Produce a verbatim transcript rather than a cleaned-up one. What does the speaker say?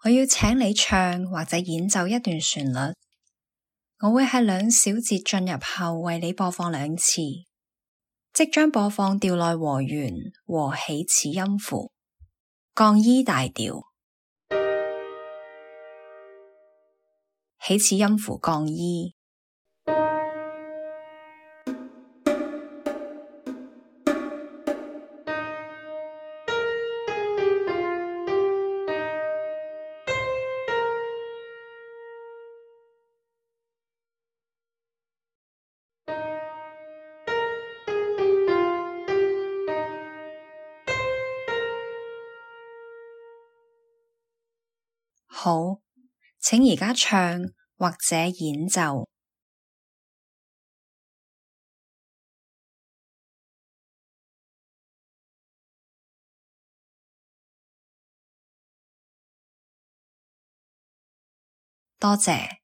我要請你唱或者演奏一段旋律，我會喺兩小節進入後為你播放兩次，即將播放調內和弦和起始音符，降 E 大調，起始音符降 E。好，請而家唱或者演奏。多謝。